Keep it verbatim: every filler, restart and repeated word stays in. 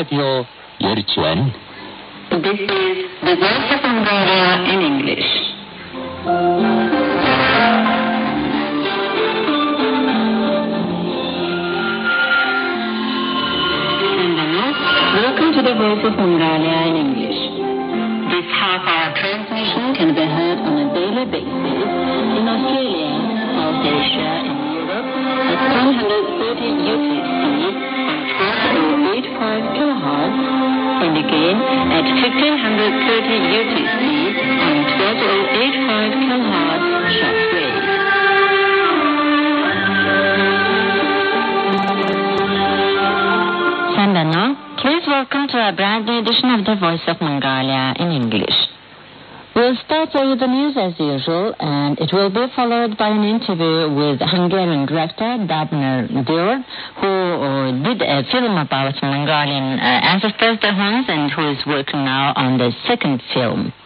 라디오 유치원. This is the Voice of Mongolia in English. Welcome to the Voice of Mongolia in English. This half-hour transmission can be heard on a daily basis in Australia, South Asia, and Europe at one hundred thirty U T C on twelve oh eight five kilohertz, and again at fifteen thirty U T C on twelve oh eight five kilohertz shortwave. Sandana, please welcome to a brand new edition of the Voice of Mongolia in English. We'll start with the news as usual, and it will be followed by an interview with Hungarian director Dabner Dur, who uh, did a film about Mongolian uh, ancestors, the Huns, and who is working now on the second film.